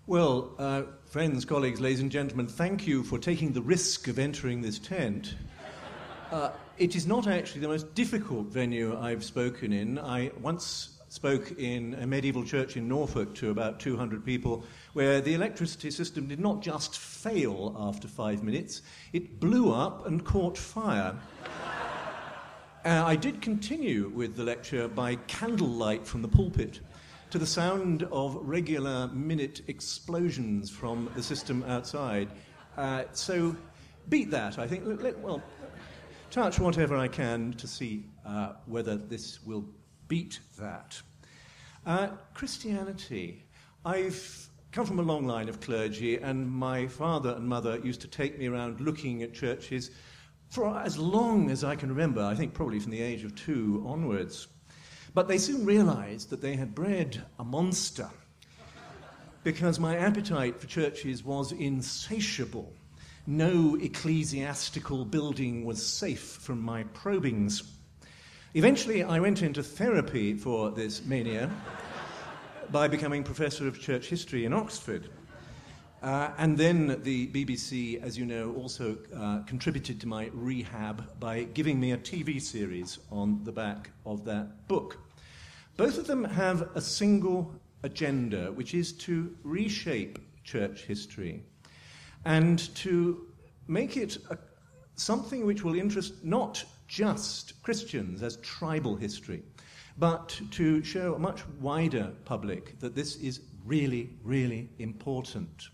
Well, friends, colleagues, ladies and gentlemen, thank you for taking the risk of entering this tent. It is not actually the most difficult venue I've spoken in. I once spoke in a medieval church in Norfolk to about 200 people, where the electricity system did not just fail after 5 minutes, it blew up and caught fire. I did continue with the lecture by candlelight from the pulpit, to the sound of regular minute explosions from the system outside. So beat that, I think. Touch whatever I can to see whether this will beat that. Christianity. I've come from a long line of clergy, and my father and mother used to take me around looking at churches for as long as I can remember, I think probably from the age of 2 onwards. But they soon realized that they had bred a monster, because my appetite for churches was insatiable. No ecclesiastical building was safe from my probings. Eventually, I went into therapy for this mania by becoming Professor of Church History in Oxford. And then the BBC, as you know, also contributed to my rehab by giving me a TV series on the back of that book. Both of them have a single agenda, which is to reshape church history and to make it something which will interest not just Christians as tribal history, but to show a much wider public that this is really, really important.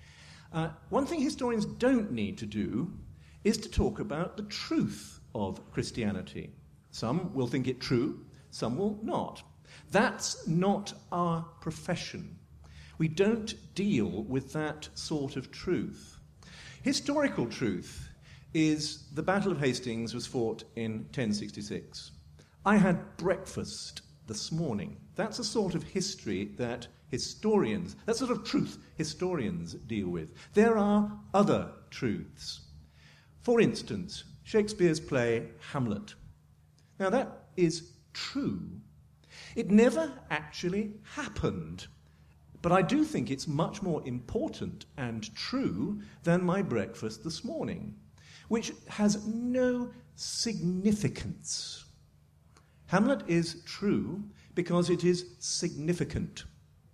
One thing historians don't need to do is to talk about the truth of Christianity. Some will think it true, some will not. That's not our profession. We don't deal with that sort of truth. Historical truth is the Battle of Hastings was fought in 1066. I had breakfast this morning. That's a sort of history that historians, that sort of truth historians deal with. There are other truths. For instance, Shakespeare's play Hamlet. Now that is true. It never actually happened, but I do think it's much more important and true than my breakfast this morning, which has no significance. Hamlet is true because it is significant.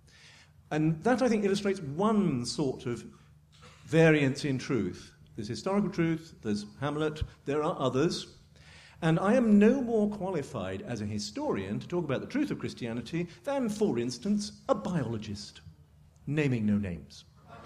And that, I think, illustrates one sort of variance in truth. There's historical truth, there's Hamlet, there are others. And I am no more qualified as a historian to talk about the truth of Christianity than, for instance, a biologist, naming no names.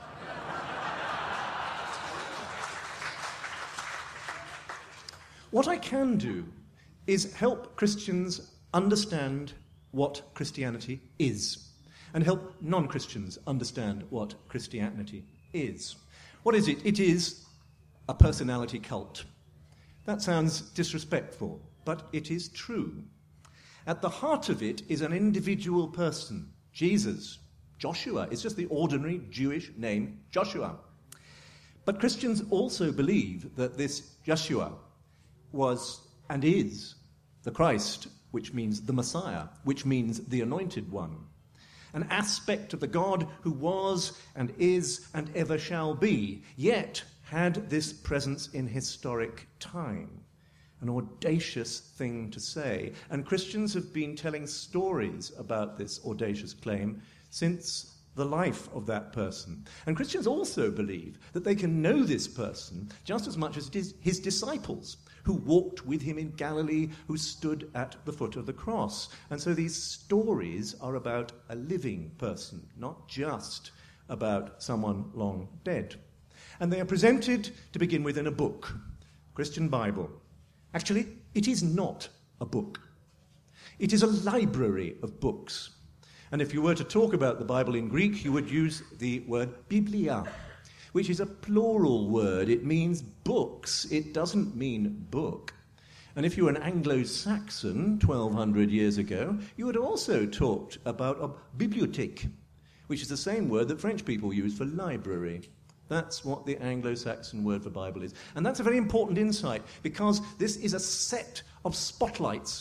What I can do is help Christians understand what Christianity is, and help non-Christians understand what Christianity is. What is it? It is a personality cult. That sounds disrespectful, but it is true. At the heart of it is an individual person, Jesus. Joshua is just the ordinary Jewish name, Joshua. But Christians also believe that this Joshua was and is the Christ, which means the Messiah, which means the Anointed One. An aspect of the God who was and is and ever shall be, yet had this presence in historic time. An audacious thing to say. And Christians have been telling stories about this audacious claim since the life of that person. And Christians also believe that they can know this person just as much as it is his disciples, who walked with him in Galilee, who stood at the foot of the cross. And so these stories are about a living person, not just about someone long dead. And they are presented, to begin with, in a book, Christian Bible. Actually, it is not a book. It is a library of books. And if you were to talk about the Bible in Greek, you would use the word biblia, which is a plural word. It means books. It doesn't mean book. And if you were an Anglo-Saxon 1,200 years ago, you would have also talked about a bibliothèque, which is the same word that French people use for library. That's what the Anglo-Saxon word for Bible is. And that's a very important insight, because this is a set of spotlights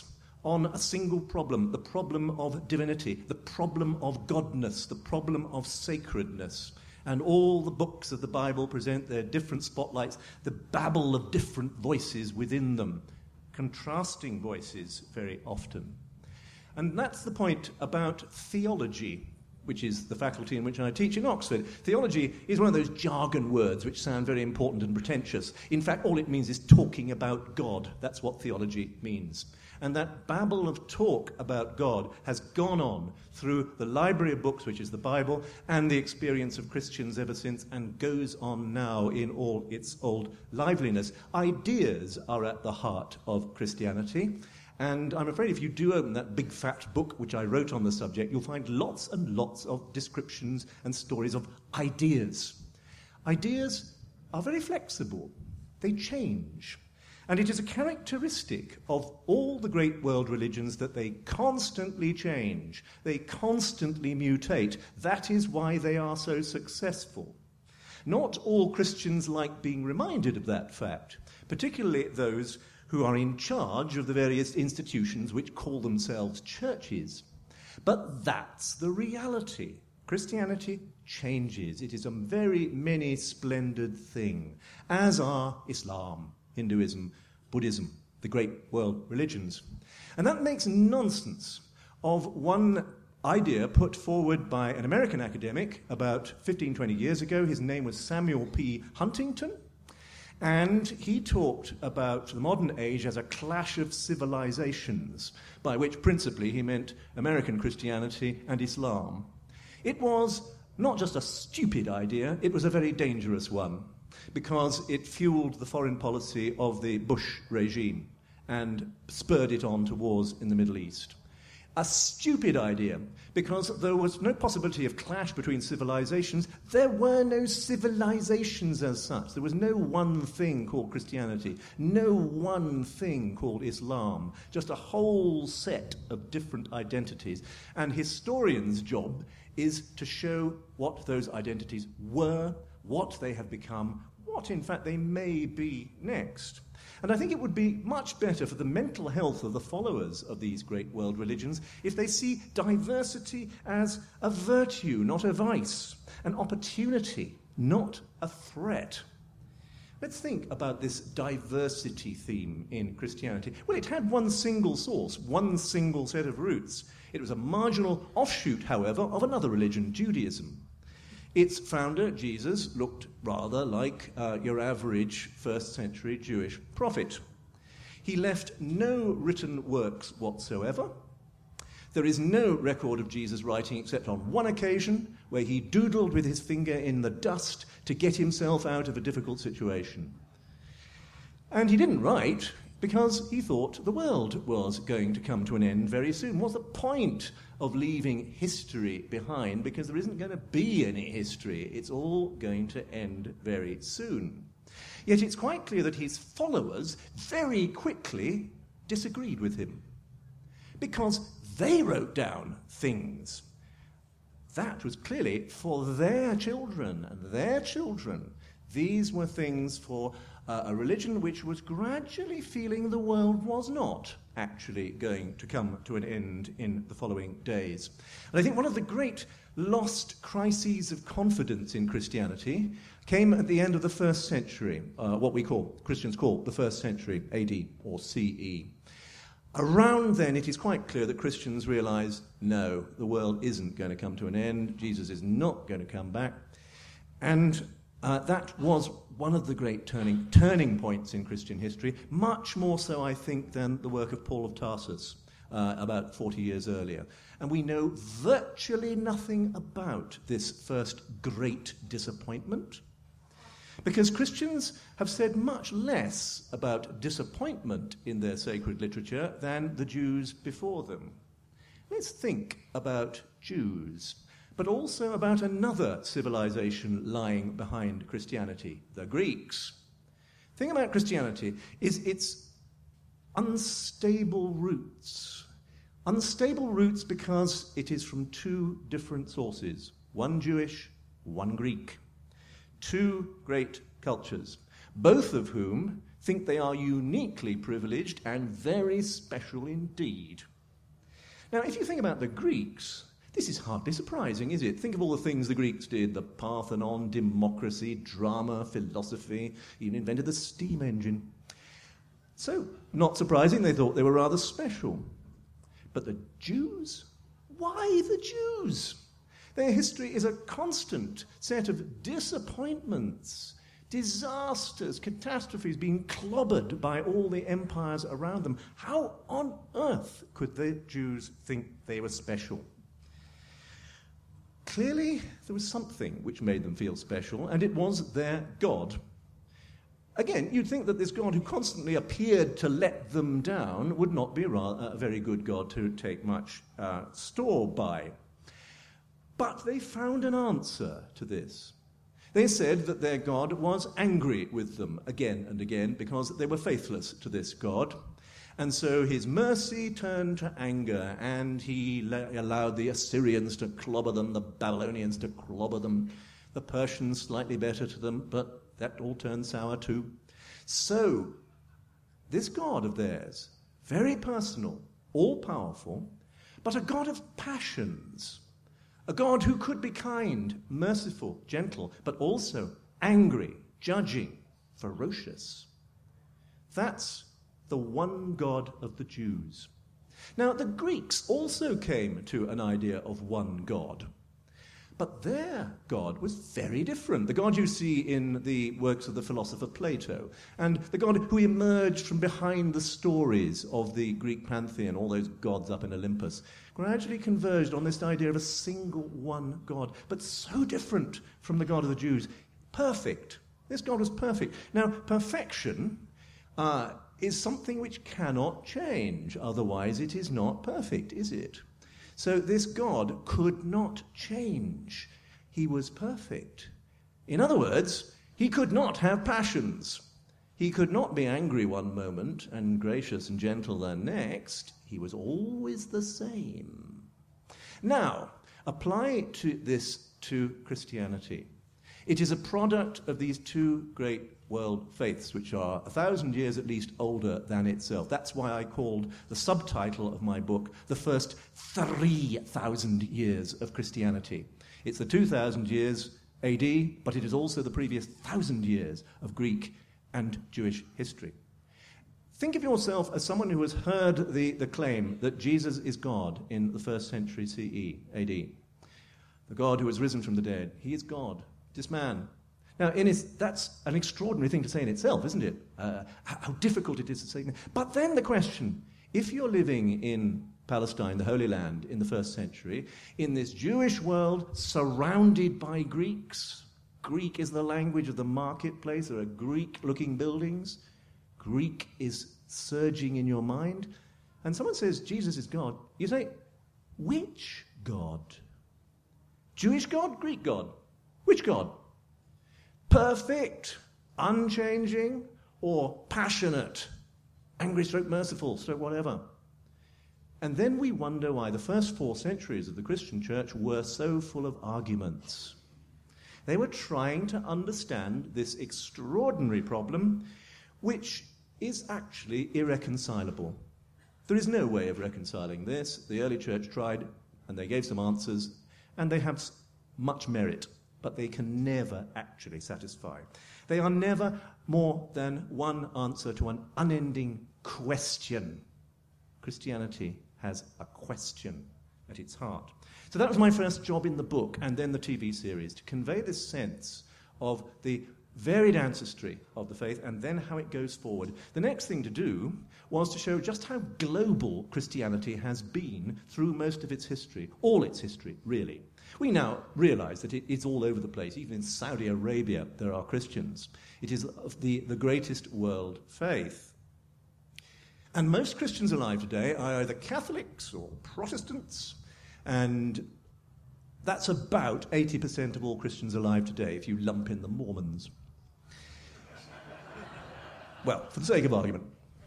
on a single problem, the problem of divinity, the problem of godness, the problem of sacredness. And all the books of the Bible present their different spotlights, the babble of different voices within them, contrasting voices very often. And that's the point about theology, which is the faculty in which I teach in Oxford. Theology is one of those jargon words which sound very important and pretentious. In fact, all it means is talking about God. That's what theology means. And that babble of talk about God has gone on through the library of books, which is the Bible, and the experience of Christians ever since, and goes on now in all its old liveliness. Ideas are at the heart of Christianity. And I'm afraid if you do open that big fat book which I wrote on the subject, you'll find lots and lots of descriptions and stories of ideas. Ideas are very flexible. They change. And it is a characteristic of all the great world religions that they constantly change. They constantly mutate. That is why they are so successful. Not all Christians like being reminded of that fact, particularly those who are in charge of the various institutions which call themselves churches. But that's the reality. Christianity changes. It is a very many splendid thing, as are Islam, Hinduism, Buddhism, the great world religions. And that makes nonsense of one idea put forward by an American academic about 15, 20 years ago. His name was Samuel P. Huntington. And he talked about the modern age as a clash of civilizations, by which principally he meant American Christianity and Islam. It was not just a stupid idea, it was a very dangerous one, because it fueled the foreign policy of the Bush regime and spurred it on to wars in the Middle East. A stupid idea, because there was no possibility of clash between civilizations. There were no civilizations as such. There was no one thing called Christianity, no one thing called Islam, just a whole set of different identities. And historians' job is to show what those identities were, what they have become, what in fact they may be next. And I think it would be much better for the mental health of the followers of these great world religions if they see diversity as a virtue, not a vice, an opportunity, not a threat. Let's think about this diversity theme in Christianity. Well, it had one single source, one single set of roots. It was a marginal offshoot, however, of another religion, Judaism. Its founder, Jesus, looked rather like your average first-century Jewish prophet. He left no written works whatsoever. There is no record of Jesus writing except on one occasion, where he doodled with his finger in the dust to get himself out of a difficult situation. And he didn't write because he thought the world was going to come to an end very soon. What's the point of leaving history behind? Because there isn't going to be any history. It's all going to end very soon. Yet it's quite clear that his followers very quickly disagreed with him, because they wrote down things. That was clearly for their children and their children. These were things for a religion which was gradually feeling the world was not actually going to come to an end in the following days. And I think one of the great lost crises of confidence in Christianity came at the end of the first century, what Christians call the first century AD or CE. Around then, it is quite clear that Christians realize, no, the world isn't going to come to an end. Jesus is not going to come back. And that was one of the great turning points in Christian history, much more so, I think, than the work of Paul of Tarsus about 40 years earlier. And we know virtually nothing about this first great disappointment, because Christians have said much less about disappointment in their sacred literature than the Jews before them. Let's think about Jews, but also about another civilization lying behind Christianity, the Greeks. The thing about Christianity is its unstable roots. Unstable roots because it is from two different sources, one Jewish, one Greek. Two great cultures, both of whom think they are uniquely privileged and very special indeed. Now, if you think about the Greeks, this is hardly surprising, is it? Think of all the things the Greeks did: the Parthenon, democracy, drama, philosophy, even invented the steam engine. So, not surprising, they thought they were rather special. But the Jews? Why the Jews? Their history is a constant set of disappointments, disasters, catastrophes, being clobbered by all the empires around them. How on earth could the Jews think they were special? Clearly, there was something which made them feel special, and it was their God. Again, you'd think that this God who constantly appeared to let them down would not be a very good God to take much store by. But they found an answer to this. They said that their God was angry with them again and again because they were faithless to this God. And so his mercy turned to anger, and he allowed the Assyrians to clobber them, the Babylonians to clobber them, the Persians slightly better to them, but that all turned sour too. So, this God of theirs, very personal, all-powerful, but a God of passions, a God who could be kind, merciful, gentle, but also angry, judging, ferocious. That's the one God of the Jews. Now, the Greeks also came to an idea of one God. But their God was very different. The God you see in the works of the philosopher Plato, and the God who emerged from behind the stories of the Greek pantheon, all those gods up in Olympus, gradually converged on this idea of a single one God, but so different from the God of the Jews. Perfect. This God was perfect. Now, perfection is something which cannot change. Otherwise, it is not perfect, is it? So this God could not change. He was perfect. In other words, he could not have passions. He could not be angry one moment and gracious and gentle the next. He was always the same. Now, apply this to Christianity. It is a product of these two great world faiths, which are 1,000 years at least older than itself. That's why I called the subtitle of my book The First 3,000 Years of Christianity. It's the 2,000 years AD, but it is also the previous 1,000 years of Greek and Jewish history. Think of yourself as someone who has heard the claim that Jesus is God in the 1st century CE, AD. The God who has risen from the dead. He is God. This man. Now, that's an extraordinary thing to say in itself, isn't it? How difficult it is to say. But then the question, if you're living in Palestine, the Holy Land, in the 1st century, in this Jewish world surrounded by Greeks, Greek is the language of the marketplace, there are Greek-looking buildings, Greek is surging in your mind, and someone says Jesus is God, you say, which God? Jewish God, Greek God? Which God? Perfect, unchanging, or passionate, angry stroke merciful, stroke whatever. And then we wonder why the first 4 centuries of the Christian church were so full of arguments. They were trying to understand this extraordinary problem, which is actually irreconcilable. There is no way of reconciling this. The early church tried, and they gave some answers, and they have much merit, but they can never actually satisfy. They are never more than one answer to an unending question. Christianity has a question at its heart. So that was my first job in the book and then the TV series, to convey this sense of the varied ancestry of the faith and then how it goes forward. The next thing to do was to show just how global Christianity has been through most of its history, all its history, really. We now realize that it's all over the place. Even in Saudi Arabia, there are Christians. It is the greatest world faith. And most Christians alive today are either Catholics or Protestants, and that's about 80% of all Christians alive today, if you lump in the Mormons. Well, for the sake of argument.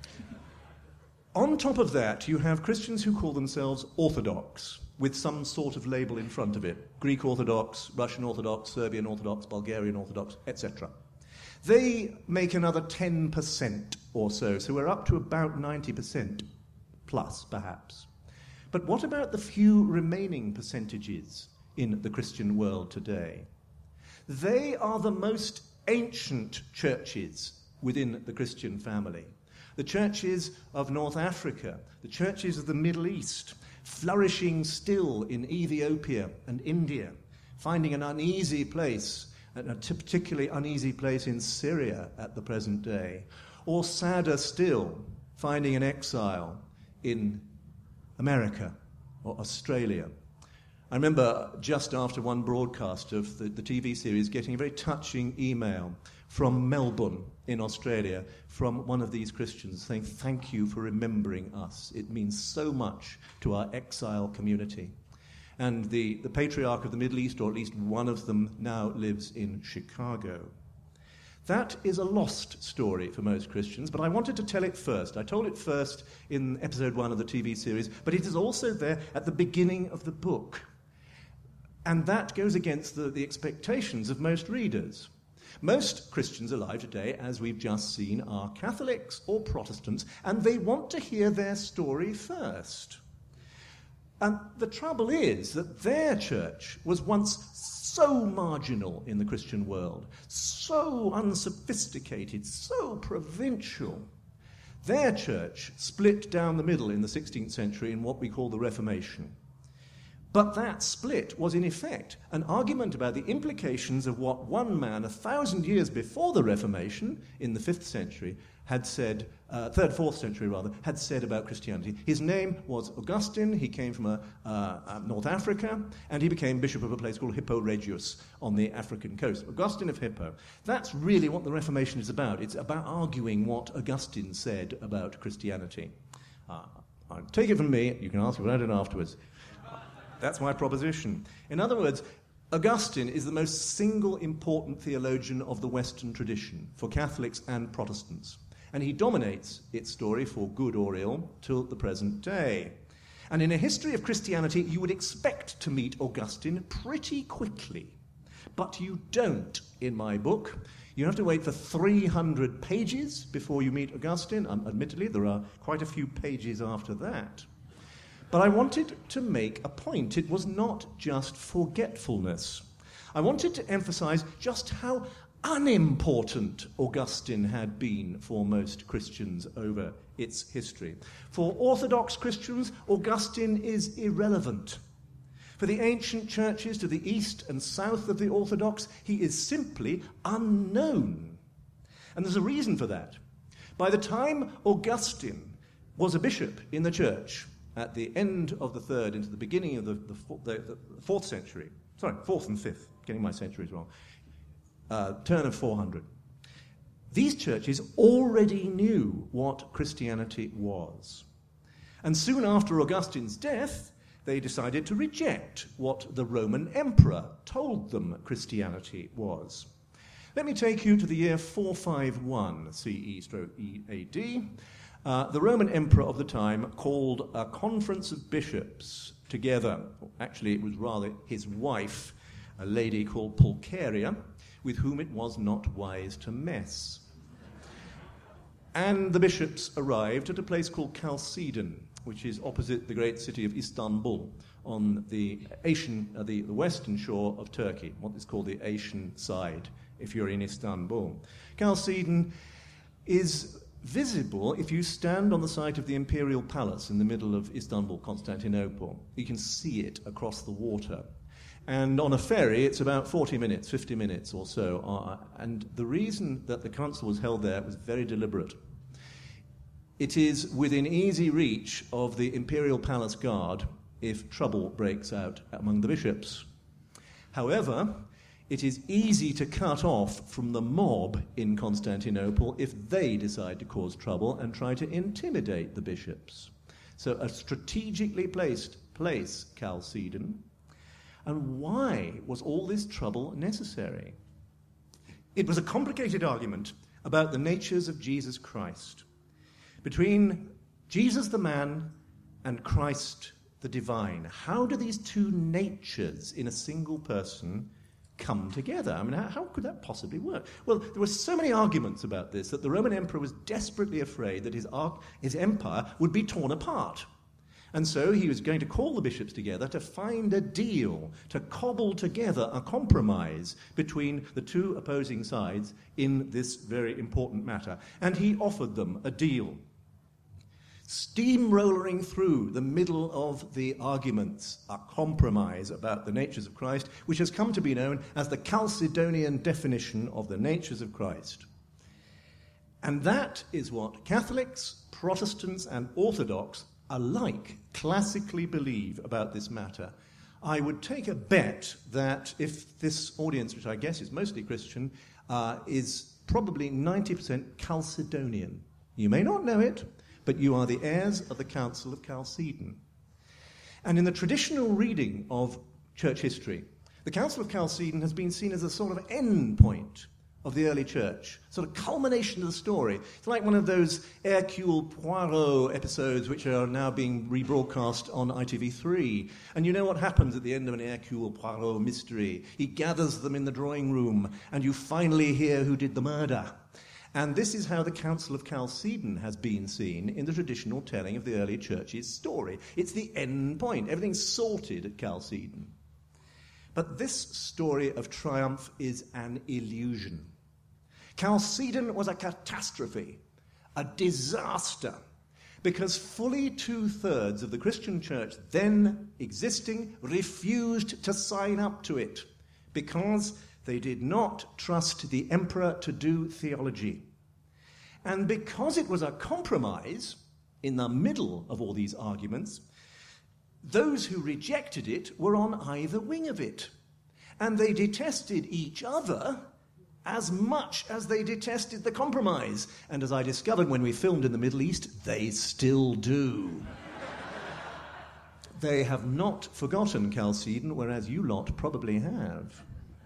On top of that, you have Christians who call themselves Orthodox, with some sort of label in front of it. Greek Orthodox, Russian Orthodox, Serbian Orthodox, Bulgarian Orthodox, etc. They make another 10% or so we're up to about 90% plus, perhaps. But what about the few remaining percentages in the Christian world today? They are the most ancient churches within the Christian family. The churches of North Africa, the churches of the Middle East, flourishing still in Ethiopia and India, finding an uneasy place, and a particularly uneasy place in Syria at the present day, or sadder still, finding an exile in America or Australia. I remember just after one broadcast of the TV series getting a very touching email from Melbourne in Australia from one of these Christians saying, "Thank you for remembering us. It means so much to our exile community." And the patriarch of the Middle East, or at least one of them, now lives in Chicago. That is a lost story for most Christians, but I wanted to tell it first. I told it first in episode 1 of the TV series, but it is also there at the beginning of the book. And that goes against the expectations of most readers. Most Christians alive today, as we've just seen, are Catholics or Protestants, and they want to hear their story first. And the trouble is that their church was once so marginal in the Christian world, so unsophisticated, so provincial. Their church split down the middle in the 16th century in what we call the Reformation. But that split was, in effect, an argument about the implications of what one man 1,000 years before the Reformation, in the 5th century, had said, 3rd, 4th century rather, had said about Christianity. His name was Augustine. He came from North Africa, and he became bishop of a place called Hippo Regius on the African coast. Augustine of Hippo. That's really what the Reformation is about. It's about arguing what Augustine said about Christianity. Take it from me. You can ask about it afterwards. That's my proposition. In other words, Augustine is the most single important theologian of the Western tradition for Catholics and Protestants. And he dominates its story, for good or ill, till the present day. And in a history of Christianity, you would expect to meet Augustine pretty quickly. But you don't in my book. You have to wait for 300 pages before you meet Augustine. Admittedly, there are quite a few pages after that. But I wanted to make a point. It was not just forgetfulness. I wanted to emphasize just how unimportant Augustine had been for most Christians over its history. For Orthodox Christians, Augustine is irrelevant. For the ancient churches to the east and south of the Orthodox, he is simply unknown. And there's a reason for that. By the time Augustine was a bishop in the church, at the end of the 3rd into the beginning of the 4th century, 4th and 5th, getting my centuries wrong, turn of 400, these churches already knew what Christianity was. And soon after Augustine's death, they decided to reject what the Roman emperor told them Christianity was. Let me take you to the year 451 CE/AD. The Roman emperor of the time called a conference of bishops together. Actually, it was rather his wife, a lady called Pulcheria, with whom it was not wise to mess. And the bishops arrived at a place called Chalcedon, which is opposite the great city of Istanbul, on the western shore of Turkey, what is called the Asian side, if you're in Istanbul. Chalcedon is visible if you stand on the site of the imperial palace in the middle of Istanbul, Constantinople. You can see it across the water. And on a ferry, it's about 40 minutes, 50 minutes or so. And the reason that the council was held there was very deliberate. It is within easy reach of the imperial palace guard if trouble breaks out among the bishops. However, it is easy to cut off from the mob in Constantinople if they decide to cause trouble and try to intimidate the bishops. So a strategically placed place, Chalcedon. And why was all this trouble necessary? It was a complicated argument about the natures of Jesus Christ, between Jesus the man and Christ the divine. How do these two natures in a single person come together? I mean, how could that possibly work? Well, there were so many arguments about this that the Roman emperor was desperately afraid that his empire would be torn apart. And so he was going to call the bishops together to find a deal, to cobble together a compromise between the two opposing sides in this very important matter. And he offered them a deal. Steamrolling through the middle of the arguments, a compromise about the natures of Christ, which has come to be known as the Chalcedonian definition of the natures of Christ. And that is what Catholics, Protestants, and Orthodox alike classically believe about this matter. I would take a bet that if this audience, which I guess is mostly Christian, is probably 90% Chalcedonian. You may not know it, but you are the heirs of the Council of Chalcedon. And in the traditional reading of church history, the Council of Chalcedon has been seen as a sort of end point of the early church, sort of culmination of the story. It's like one of those Hercule Poirot episodes which are now being rebroadcast on ITV3. And you know what happens at the end of an Hercule Poirot mystery? He gathers them in the drawing room, and you finally hear who did the murder. And this is how the Council of Chalcedon has been seen in the traditional telling of the early church's story. It's the end point. Everything's sorted at Chalcedon. But this story of triumph is an illusion. Chalcedon was a catastrophe, a disaster, because fully 2/3 of the Christian church then existing refused to sign up to it because they did not trust the emperor to do theology. And because it was a compromise in the middle of all these arguments, those who rejected it were on either wing of it. And they detested each other as much as they detested the compromise. And as I discovered when we filmed in the Middle East, they still do. They have not forgotten Chalcedon, whereas you lot probably have.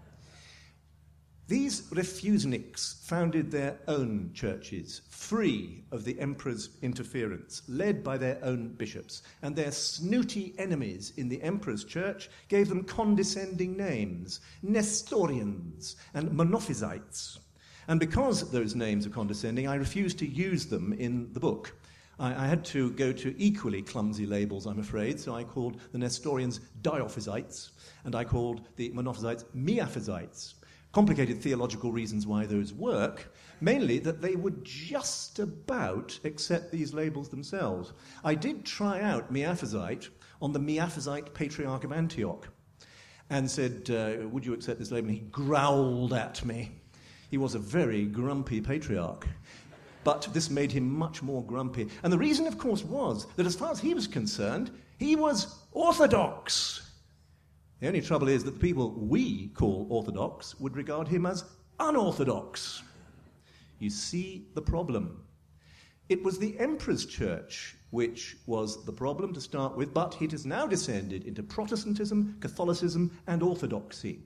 These refuseniks founded their own churches, free of the emperor's interference, led by their own bishops, and their snooty enemies in the emperor's church gave them condescending names, Nestorians and Monophysites. And because those names are condescending, I refuse to use them in the book. I had to go to equally clumsy labels, I'm afraid, so I called the Nestorians Diophysites, and I called the Monophysites Miaphysites. Complicated theological reasons why those work, mainly that they would just about accept these labels themselves. I did try out Miaphysite on the Miaphysite Patriarch of Antioch and said, would you accept this label? And he growled at me. He was a very grumpy patriarch, but this made him much more grumpy. And the reason, of course, was that as far as he was concerned, he was orthodox. The only trouble is that the people we call orthodox would regard him as unorthodox. You see the problem. It was the emperor's church which was the problem to start with, but it has now descended into Protestantism, Catholicism, and orthodoxy.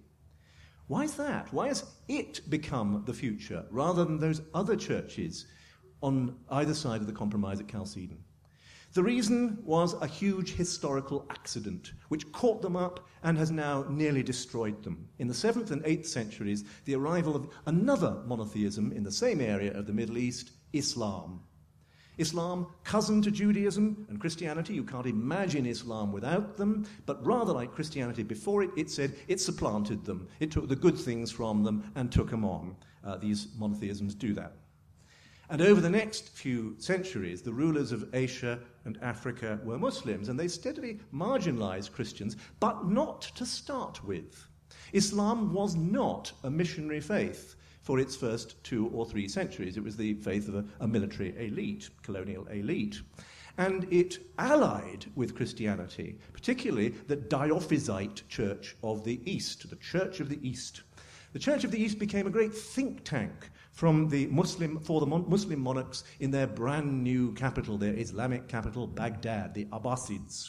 Why is that? Why has it become the future rather than those other churches on either side of the compromise at Chalcedon? The reason was a huge historical accident which caught them up and has now nearly destroyed them. In the 7th and 8th centuries, the arrival of another monotheism in the same area of the Middle East, Islam. Islam, cousin to Judaism and Christianity. You can't imagine Islam without them, but rather like Christianity before it, it said it supplanted them. It took the good things from them and took them on. These monotheisms do that. And over the next few centuries, the rulers of Asia and Africa were Muslims, and they steadily marginalized Christians, but not to start with. Islam was not a missionary faith for its first 2 or 3 centuries. It was the faith of a military elite, colonial elite. And it allied with Christianity, particularly the Diophysite Church of the East, the Church of the East. The Church of the East became a great think tank for the Muslim monarchs in their brand new capital, their Islamic capital, Baghdad, the Abbasids.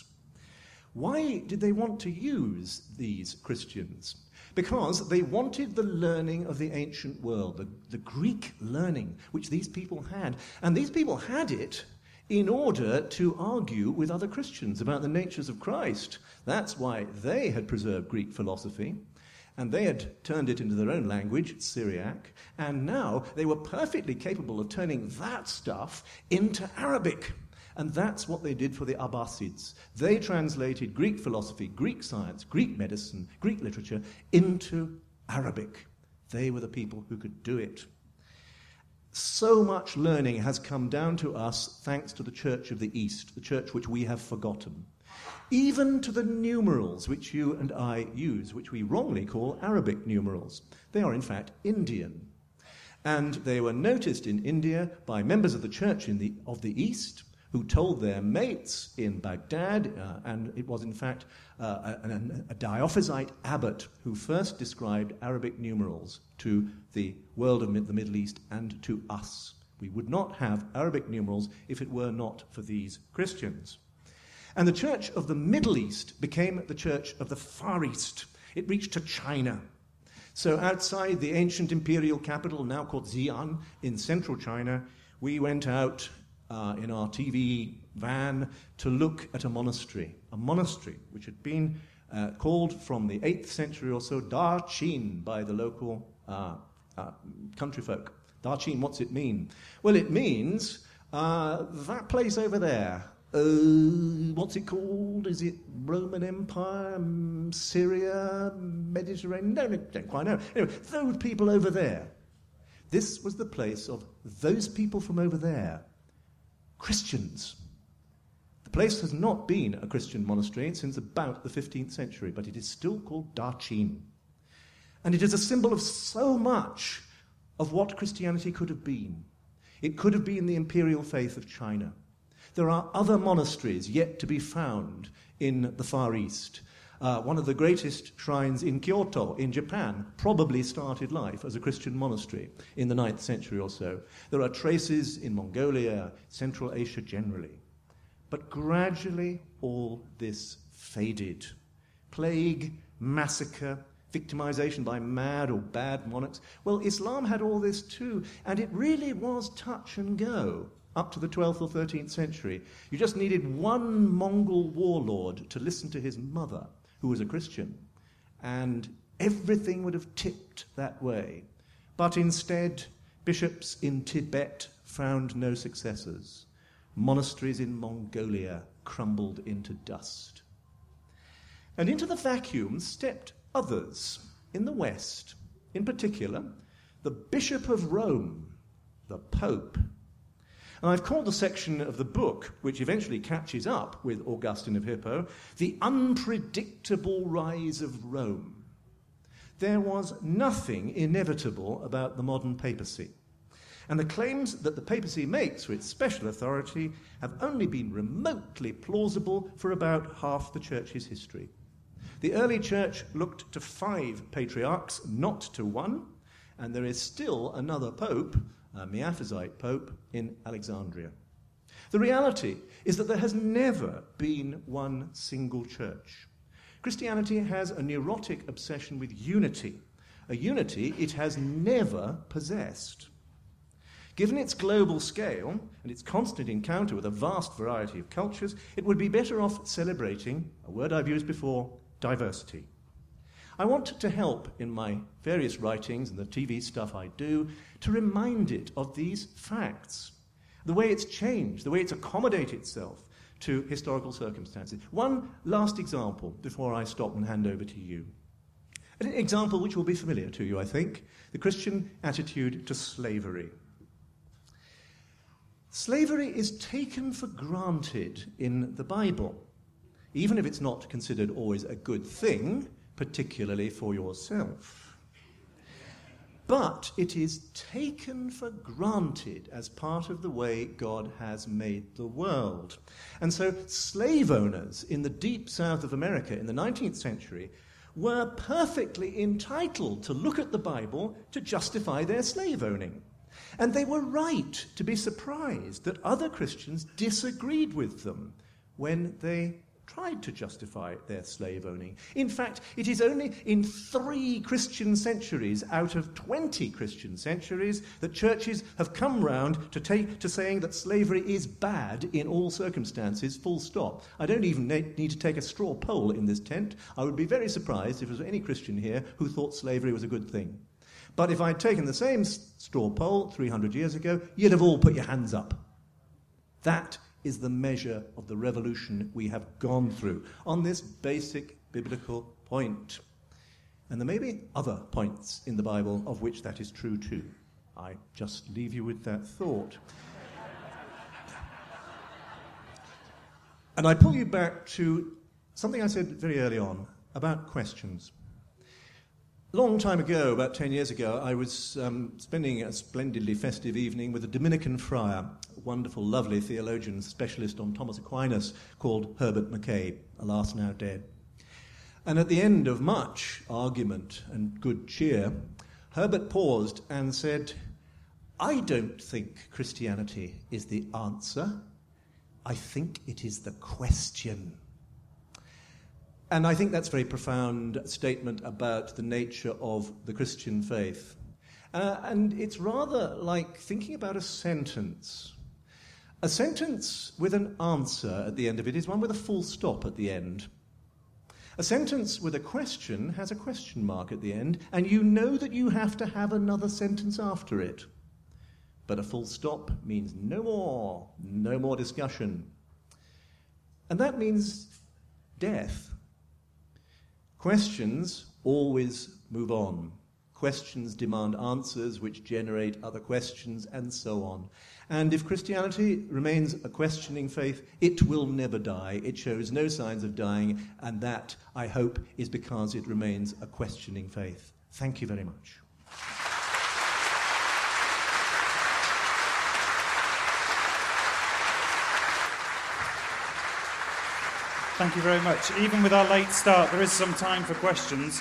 Why did they want to use these Christians? Because they wanted the learning of the ancient world, the Greek learning, which these people had. And these people had it in order to argue with other Christians about the natures of Christ. That's why they had preserved Greek philosophy. And they had turned it into their own language, Syriac, and now they were perfectly capable of turning that stuff into Arabic. And that's what they did for the Abbasids. They translated Greek philosophy, Greek science, Greek medicine, Greek literature into Arabic. They were the people who could do it. So much learning has come down to us thanks to the Church of the East, the church which we have forgotten. Even to the numerals which you and I use, which we wrongly call Arabic numerals. They are in fact Indian. And they were noticed in India by members of the Church of the East who told their mates in Baghdad, and it was in fact a Diophysite abbot who first described Arabic numerals to the world of the Middle East and to us. We would not have Arabic numerals if it were not for these Christians. And the Church of the Middle East became the Church of the Far East. It reached to China. So outside the ancient imperial capital, now called Xi'an, in central China, we went out in our TV van to look at a monastery which had been called from the 8th century or so Da Qin by the local country folk. Da Qin, what's it mean? Well, it means that place over there. What's it called? Is it Roman Empire, Syria, Mediterranean? No, don't quite know. Anyway, those people over there. This was the place of those people from over there. Christians. The place has not been a Christian monastery since about the 15th century, but it is still called Da Qin. And it is a symbol of so much of what Christianity could have been. It could have been the imperial faith of China. There are other monasteries yet to be found in the Far East. One of the greatest shrines in Kyoto, in Japan, probably started life as a Christian monastery in the 9th century or so. There are traces in Mongolia, Central Asia generally. But gradually all this faded. Plague, massacre, victimization by mad or bad monarchs. Well, Islam had all this too, and it really was touch and go. Up to the 12th or 13th century. You just needed one Mongol warlord to listen to his mother, who was a Christian, and everything would have tipped that way. But instead, bishops in Tibet found no successors. Monasteries in Mongolia crumbled into dust. And into the vacuum stepped others in the West, in particular, the Bishop of Rome, the Pope. And I've called the section of the book, which eventually catches up with Augustine of Hippo, The Unpredictable Rise of Rome. There was nothing inevitable about the modern papacy. And the claims that the papacy makes for its special authority have only been remotely plausible for about half the church's history. The early church looked to 5 patriarchs, not to 1, and there is still another pope, a Miaphysite pope, in Alexandria. The reality is that there has never been one single church. Christianity has a neurotic obsession with unity, a unity it has never possessed. Given its global scale and its constant encounter with a vast variety of cultures, it would be better off celebrating, a word I've used before, diversity. I want to help in my various writings and the TV stuff I do to remind it of these facts, the way it's changed, the way it's accommodated itself to historical circumstances. One last example before I stop and hand over to you. An example which will be familiar to you, I think, the Christian attitude to slavery. Slavery is taken for granted in the Bible, even if it's not considered always a good thing, particularly for yourself. But it is taken for granted as part of the way God has made the world. And so slave owners in the deep south of America in the 19th century were perfectly entitled to look at the Bible to justify their slave owning. And they were right to be surprised that other Christians disagreed with them when they tried to justify their slave owning. In fact, it is only in 3 Christian centuries out of 20 Christian centuries that churches have come round to saying that slavery is bad in all circumstances, full stop. I don't even need to take a straw poll in this tent. I would be very surprised if there was any Christian here who thought slavery was a good thing. But if I'd taken the same straw poll 300 years ago, you'd have all put your hands up. That is the measure of the revolution we have gone through on this basic biblical point. And there may be other points in the Bible of which that is true too. I just leave you with that thought. And I pull you back to something I said very early on about questions. A long time ago, about 10 years ago, I was spending a splendidly festive evening with a Dominican friar, a wonderful, lovely theologian, specialist on Thomas Aquinas, called Herbert Mackay, alas now dead. And at the end of much argument and good cheer, Herbert paused and said, "I don't think Christianity is the answer. I think it is the question." And I think that's a very profound statement about the nature of the Christian faith. And it's rather like thinking about a sentence. A sentence with an answer at the end of it is one with a full stop at the end. A sentence with a question has a question mark at the end, and you know that you have to have another sentence after it. But a full stop means no more discussion. And that means death. Questions always move on. Questions demand answers which generate other questions, and so on. And if Christianity remains a questioning faith, it will never die. It shows no signs of dying, and that, I hope, is because it remains a questioning faith. Thank you very much. Thank you very much. Even with our late start, there is some time for questions.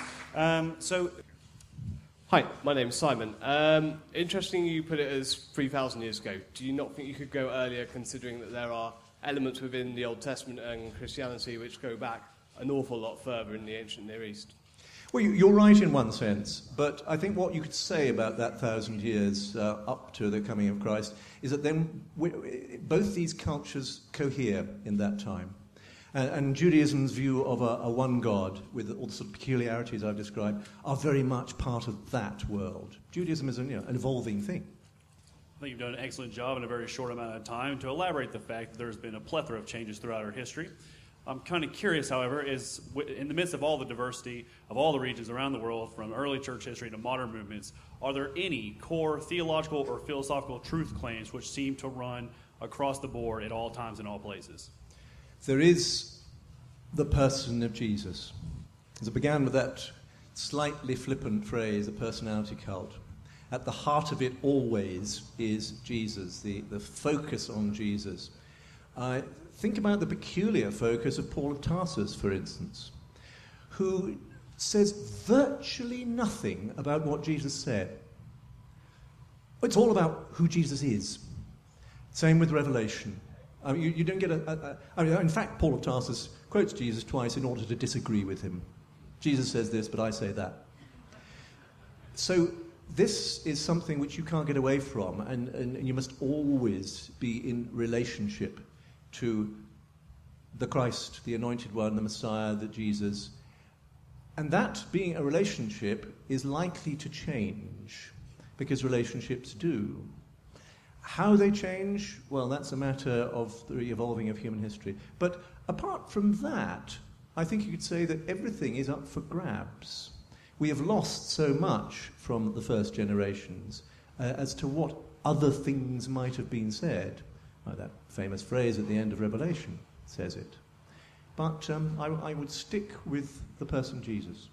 Hi, my name's Simon. Interesting you put it as 3,000 years ago. Do you not think you could go earlier, considering that there are elements within the Old Testament and Christianity which go back an awful lot further in the ancient Near East? Well, you're right in one sense, but I think what you could say about that 1,000 years up to the coming of Christ is that then both these cultures cohere in that time. And Judaism's view of a one God, with all the sort of peculiarities I've described, are very much part of that world. Judaism is an evolving thing. I think you've done an excellent job in a very short amount of time to elaborate the fact that there's been a plethora of changes throughout our history. I'm kind of curious, however, is in the midst of all the diversity of all the regions around the world, from early church history to modern movements, are there any core theological or philosophical truth claims which seem to run across the board at all times and all places? There is the person of Jesus. As it began with that slightly flippant phrase, a personality cult. At the heart of it always is Jesus, the focus on Jesus. Think about the peculiar focus of Paul of Tarsus, for instance, who says virtually nothing about what Jesus said. It's all about who Jesus is. Same with Revelation. You don't get in fact, Paul of Tarsus quotes Jesus twice in order to disagree with him. Jesus says this, but I say that. So this is something which you can't get away from, and you must always be in relationship to the Christ, the Anointed One, the Messiah, the Jesus. And that being a relationship is likely to change, because relationships do. How they change, well, that's a matter of the evolving of human history. But apart from that, I think you could say that everything is up for grabs. We have lost so much from the first generations as to what other things might have been said. Like that famous phrase at the end of Revelation says it. But I would stick with the person Jesus.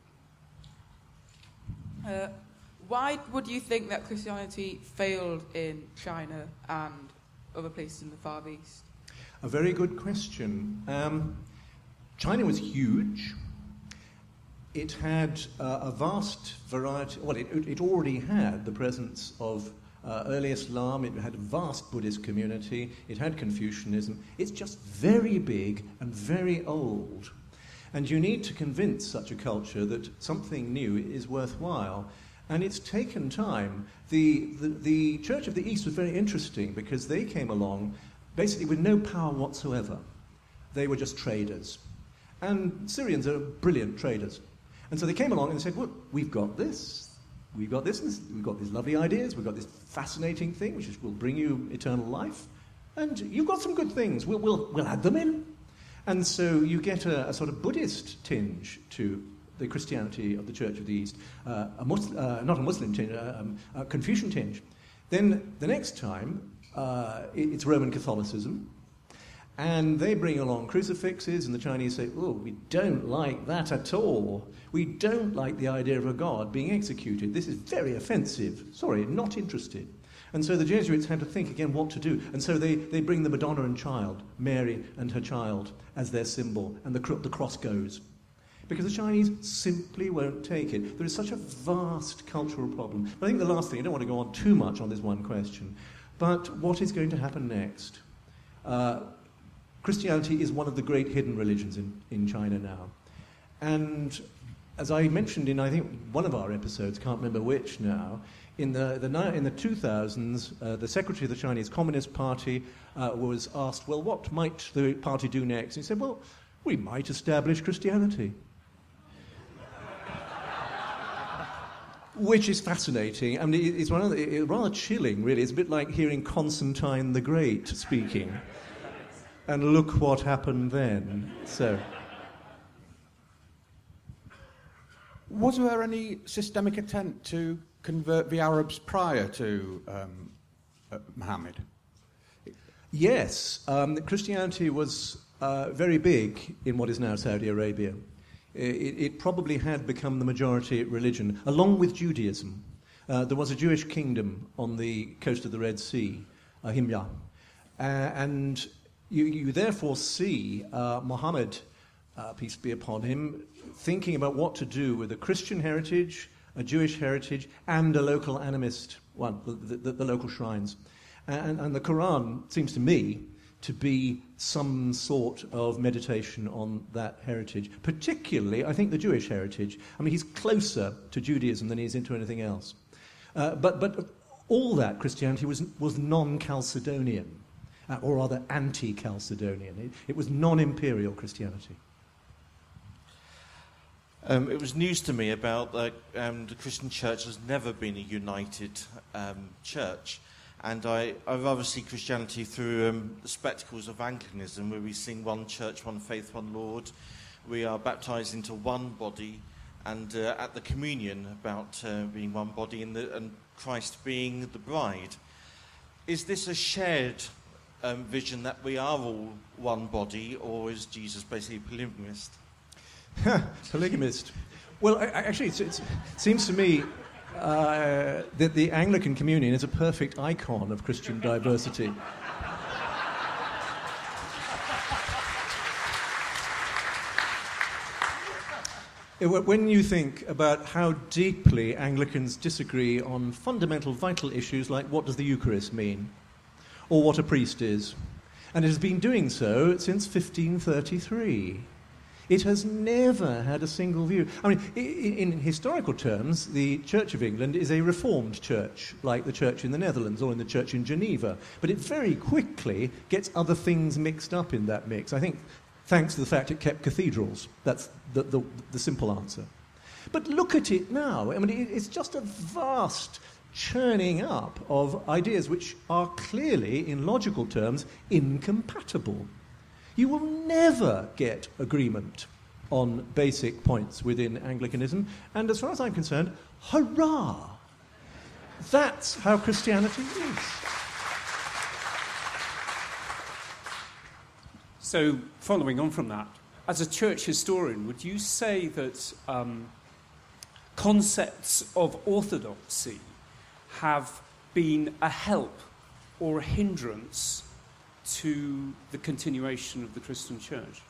Why would you think that Christianity failed in China and other places in the Far East? A very good question. China was huge. It had a vast variety. Well, it already had the presence of early Islam, it had a vast Buddhist community, it had Confucianism. It's just very big and very old. And you need to convince such a culture that something new is worthwhile. And it's taken time. The Church of the East was very interesting because they came along basically with no power whatsoever. They were just traders. And Syrians are brilliant traders. And so they came along and said, well, we've got this, and we've got these lovely ideas, we've got this fascinating thing which will bring you eternal life, and you've got some good things, we'll add them in. And so you get a sort of Buddhist tinge to the Christianity of the Church of the East, not a Muslim tinge, a Confucian tinge. Then the next time, it's Roman Catholicism, and they bring along crucifixes, and the Chinese say, oh, we don't like that at all. We don't like the idea of a god being executed. This is very offensive. Sorry, not interested. And so the Jesuits had to think again what to do. And so they bring the Madonna and Child, Mary and her child, as their symbol, and the cross goes. Because the Chinese simply won't take it. There is such a vast cultural problem. But I think the last thing, I don't want to go on too much on this one question, but what is going to happen next? Christianity is one of the great hidden religions in China now. And as I mentioned in, I think, one of our episodes, can't remember which now, in the 2000s, the secretary of the Chinese Communist Party was asked, well, what might the party do next? And he said, well, we might establish Christianity. Which is fascinating. I mean, it's rather chilling, really. It's a bit like hearing Constantine the Great speaking. And look what happened then. So, was there any systemic attempt to convert the Arabs prior to Muhammad? Yes. Christianity was very big in what is now Saudi Arabia. It probably had become the majority religion, along with Judaism. There was a Jewish kingdom on the coast of the Red Sea, Himyar, and you therefore see Muhammad, peace be upon him, thinking about what to do with a Christian heritage, a Jewish heritage, and a local animist one, the local shrines. And the Quran seems to me to be some sort of meditation on that heritage, particularly, I think, the Jewish heritage. I mean, he's closer to Judaism than he is into anything else. But all that Christianity was non-Chalcedonian, or rather anti-Chalcedonian. It was non-imperial Christianity. It was news to me about the Christian church has never been a united church. And I rather see Christianity through the spectacles of Anglicanism, where we sing one church, one faith, one Lord. We are baptized into one body, and at the communion about being one body and Christ being the bride. Is this a shared vision that we are all one body, or is Jesus basically a polygamist? Polygamist. Well, actually, it seems to me that the Anglican Communion is a perfect icon of Christian diversity. When you think about how deeply Anglicans disagree on fundamental, vital issues like what does the Eucharist mean, or what a priest is, and it has been doing so since 1533. It has never had a single view. I mean, in historical terms, the Church of England is a reformed church, like the church in the Netherlands or in the church in Geneva. But it very quickly gets other things mixed up in that mix. I think thanks to the fact it kept cathedrals. That's the simple answer. But look at it now. I mean, it's just a vast churning up of ideas which are clearly, in logical terms, incompatible. You will never get agreement on basic points within Anglicanism, and as far as I'm concerned, hurrah! That's how Christianity is. So, following on from that, as a church historian, would you say that concepts of orthodoxy have been a help or a hindrance to the continuation of the Christian church?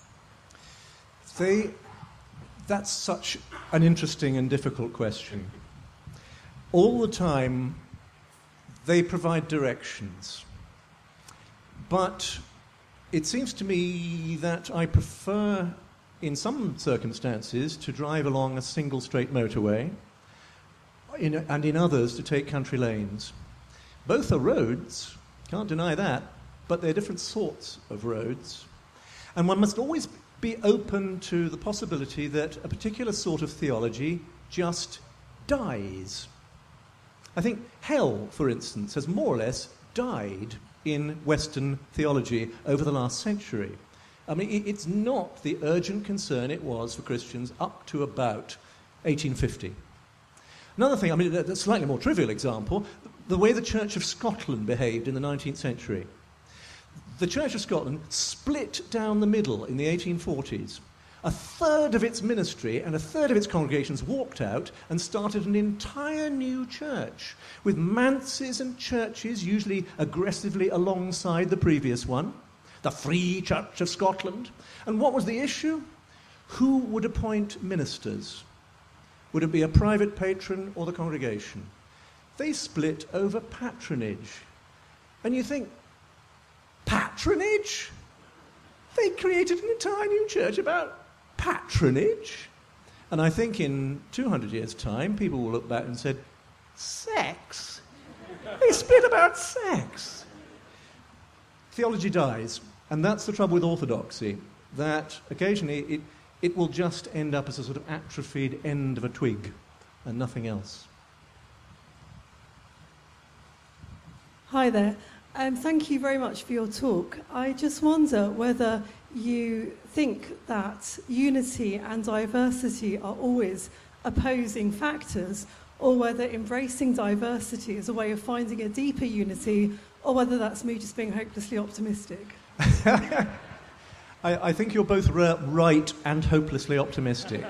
That's such an interesting and difficult question. All the time, They provide directions. But it seems to me that I prefer, in some circumstances, to drive along a single straight motorway, and in others to take country lanes. Both are roads, can't deny that, but they're different sorts of roads. And one must always be open to the possibility that a particular sort of theology just dies. I think hell, for instance, has more or less died in Western theology over the last century. I mean, it's not the urgent concern it was for Christians up to about 1850. Another thing, I mean, a slightly more trivial example, the way the Church of Scotland behaved in the 19th century. The Church of Scotland split down the middle in the 1840s. A third of its ministry and a third of its congregations walked out and started an entire new church with manses and churches, usually aggressively alongside the previous one, the Free Church of Scotland. And what was the issue? Who would appoint ministers? Would it be a private patron or the congregation? They split over patronage. And you think, patronage? They created an entire new church about patronage? And I think in 200 years' time, people will look back and say, sex? They split about sex. Theology dies. And that's the trouble with orthodoxy, that occasionally it will just end up as a sort of atrophied end of a twig and nothing else. Hi there. Thank you very much for your talk. I just wonder whether you think that unity and diversity are always opposing factors, or whether embracing diversity is a way of finding a deeper unity, or whether that's me just being hopelessly optimistic. I think you're both right and hopelessly optimistic.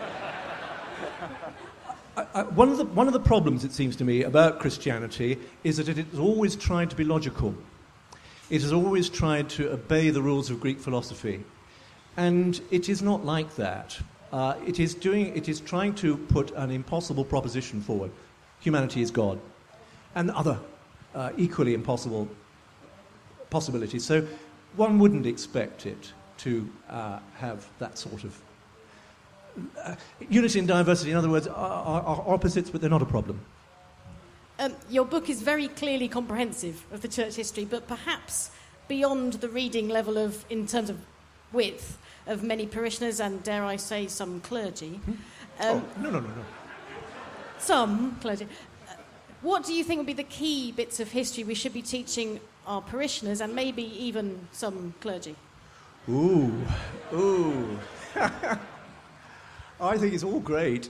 One of the problems, it seems to me, about Christianity is that it has always tried to be logical. It has always tried to obey the rules of Greek philosophy. And it is not like that. It is trying to put an impossible proposition forward. Humanity is God. And other equally impossible possibilities. So one wouldn't expect it to have that sort of... unity and diversity, in other words, are opposites, but they're not a problem. Your book is very clearly comprehensive of the church history, but perhaps beyond the reading level of, in terms of width, of many parishioners and, dare I say, some clergy. No. Some clergy. What do you think would be the key bits of history we should be teaching our parishioners and maybe even some clergy? Ooh. I think it's all great.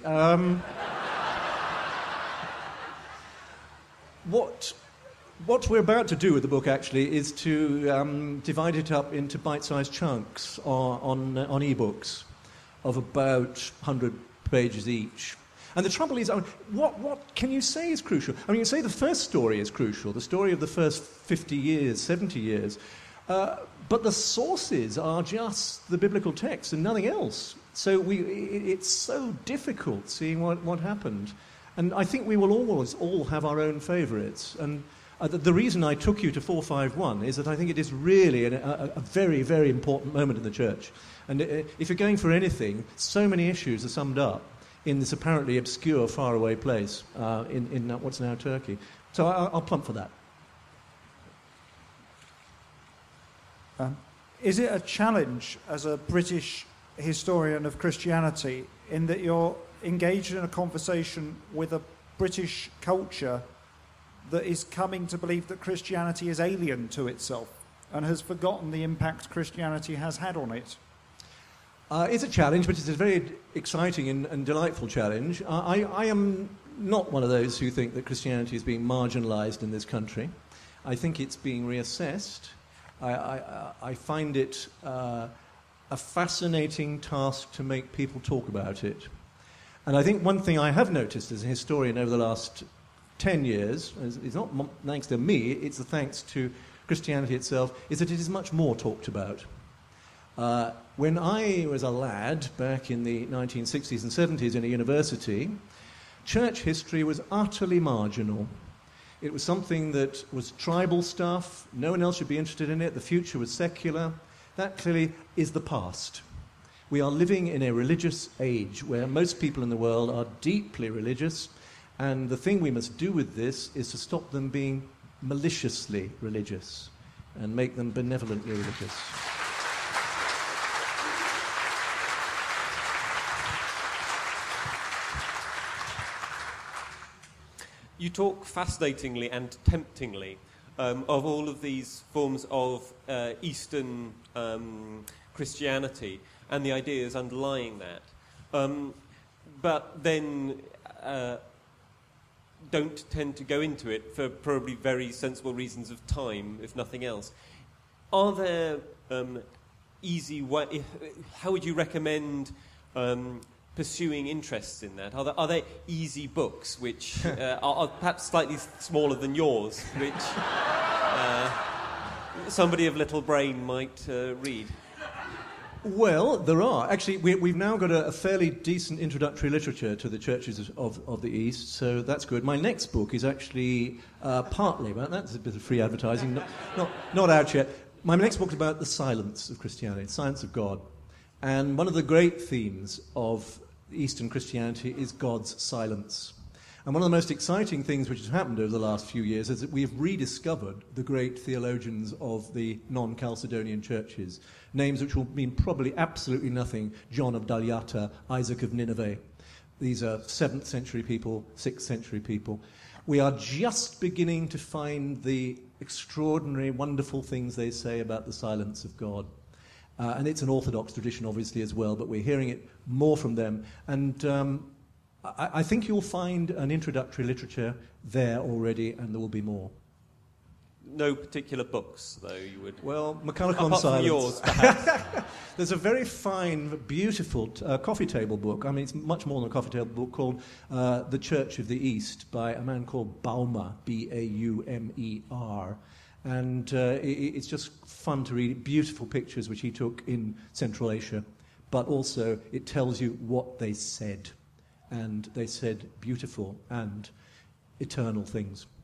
What we're about to do with the book, actually, is to divide it up into bite-sized chunks on e-books of about 100 pages each. And the trouble is, what can you say is crucial? I mean, you say the first story is crucial, the story of the first 50 years, 70 years, but the sources are just the biblical text and nothing else. So it's so difficult seeing what happened. And I think we will always all have our own favourites. And the reason I took you to 451 is that I think it is really a very, very important moment in the church. And if you're going for anything, so many issues are summed up in this apparently obscure, faraway place in what's now Turkey. So I'll plump for that. Is it a challenge as a British historian of Christianity in that you're engaged in a conversation with a British culture that is coming to believe that Christianity is alien to itself and has forgotten the impact Christianity has had on it? It's a challenge, but it's a very exciting and delightful challenge. I am not one of those who think that Christianity is being marginalised in this country. I think it's being reassessed. I find it a fascinating task to make people talk about it. And I think one thing I have noticed as a historian over the last 10 years, it's not thanks to me, it's thanks to Christianity itself, is that it is much more talked about. When I was a lad back in the 1960s and 70s in a university, church history was utterly marginal. It was something that was tribal stuff. No one else should be interested in it. The future was secular. That clearly is the past. We are living in a religious age where most people in the world are deeply religious, and the thing we must do with this is to stop them being maliciously religious and make them benevolently religious. You talk fascinatingly and temptingly of all of these forms of Eastern Christianity and the ideas underlying that, but then don't tend to go into it for probably very sensible reasons of time, if nothing else. Are there easy ways? How would you recommend pursuing interests in that? Are there easy books which are perhaps slightly smaller than yours, which somebody of little brain might read? Well, there are. Actually, we've now got a fairly decent introductory literature to the churches of the East, so that's good. My next book is actually partly about that. That's a bit of free advertising, not out yet. My next book is about the silence of Christianity, the silence of God. And one of the great themes of Eastern Christianity is God's silence. And one of the most exciting things which has happened over the last few years is that we have rediscovered the great theologians of the non-Chalcedonian churches, names which will mean probably absolutely nothing: John of Dalyata, Isaac of Nineveh. These are 7th century people, 6th century people. We are just beginning to find the extraordinary, wonderful things they say about the silence of God. And it's an Orthodox tradition, obviously, as well, but we're hearing it more from them. And I think you'll find an introductory literature there already, and there will be more. No particular books, though, you would... Well, McCulloch on Apart Silence. from yours, perhaps. There's a very fine, beautiful coffee table book. I mean, it's much more than a coffee table book, called The Church of the East by a man called Baumer, Baumer. And it's just fun to read. Beautiful pictures which he took in Central Asia. But also it tells you what they said. And they said beautiful and eternal things.